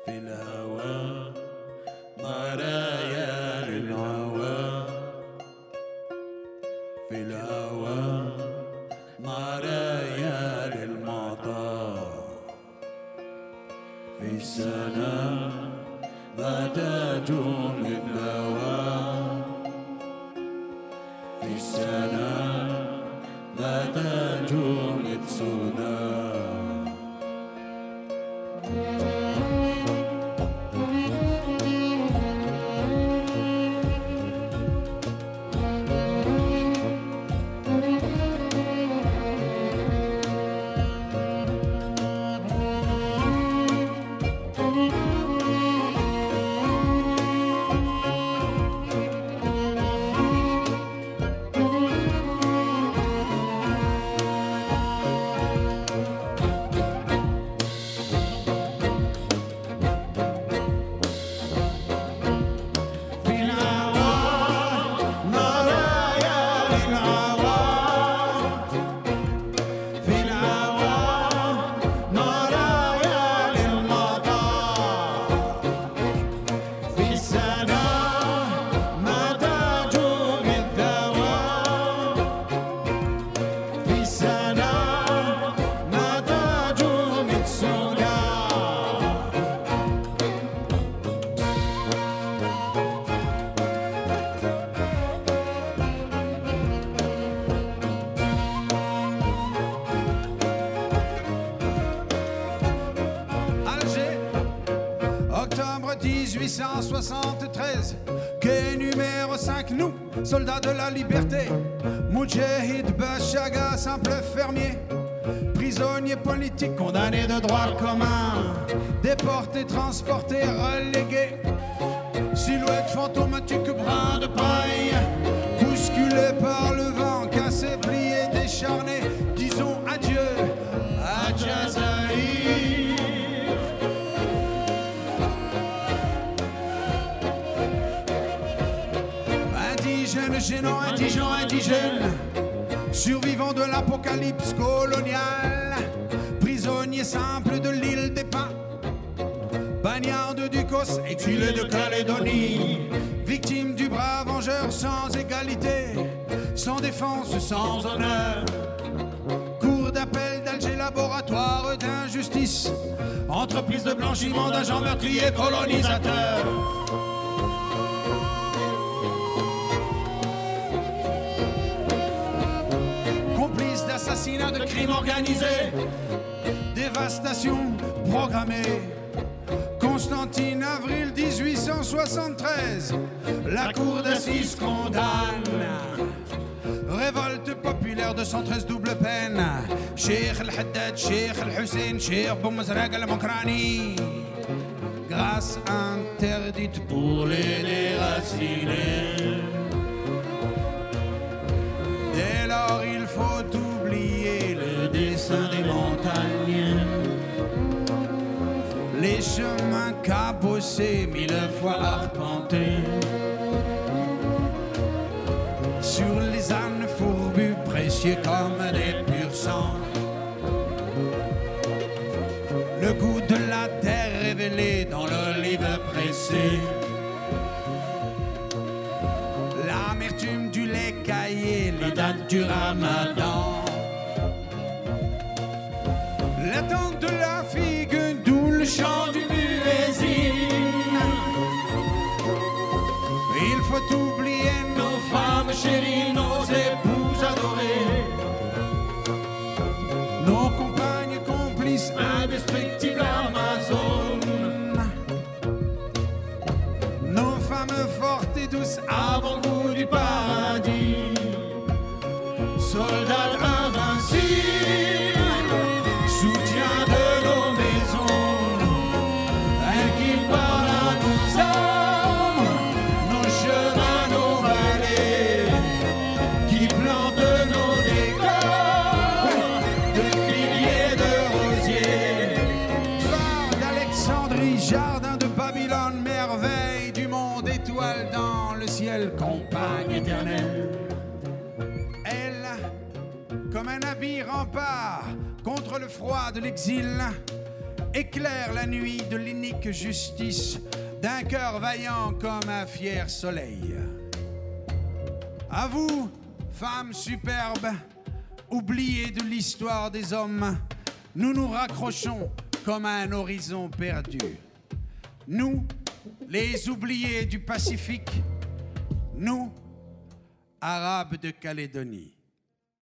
في الهوى مرايا للهوى في الهوى مرايا للمطار في السنة نتاج للدواء في السنة نتاج للسودان Octobre 1873, quai numéro 5, nous, soldats de la liberté. Moudjahid Bachaga, simple fermier. Prisonnier politique, condamné de droit commun. Déporté, transporté, relégué. Silhouette fantomatique, brin de paille. Bousculé par le vent, cassé, plié, décharné. Disons adieu à Jazaïr. Indigène, gênant, indigent, indigène, survivant de l'apocalypse coloniale, prisonnier simple de l'île des Pins, bagnard de Ducos, exilé de Calédonie, victime du bras vengeur sans égalité, sans défense, sans honneur. Cour d'appel d'Alger, laboratoire d'injustice, entreprise de blanchiment d'agents meurtriers colonisateurs. Complice d'assassinats, de crimes organisés, dévastation programmée. Constantine, avril 1873, la cour d'assises condamne. Révolte populaire 213 double peine. Cheikh El-Haddad, Cheikh El-Hussein, Cheikh Boumazraq Al-Mokrani. Grâce interdite pour les déracinés. Dès lors, il faut oublier le dessin des montagnes. Les chemins cabossés, 1000 fois arpentés. Sur les ânes fourbus, précieux comme des purs sangs. Le goût de la terre révélé dans l'olive pressée. L'amertume du lait caillé, les dates du ramadan. L'attente de la figue, d'où le chant du muezzin. Il faut oublier nos femmes chéries, nos épouses adorées, nos compagnes complices, indestructibles Amazones, nos femmes fortes et douces, avant-goût du paradis, soldats invincibles, soutien de nos maisons, elles qui parlent à nous hommes, nos chemins, nos vallées, qui plantent nos décors de figuiers, de rosiers. Phare d'Alexandrie, jardin de Babylone, merveille du monde, étoile dans le ciel, compagne éternelle. Elle, comme un habit rempart contre le froid de l'exil, éclaire la nuit de l'inique justice d'un cœur vaillant comme un fier soleil. À vous, femmes superbes, oubliées de l'histoire des hommes, nous nous raccrochons comme à un horizon perdu. Nous, les oubliés du Pacifique, nous, Arabes de Calédonie.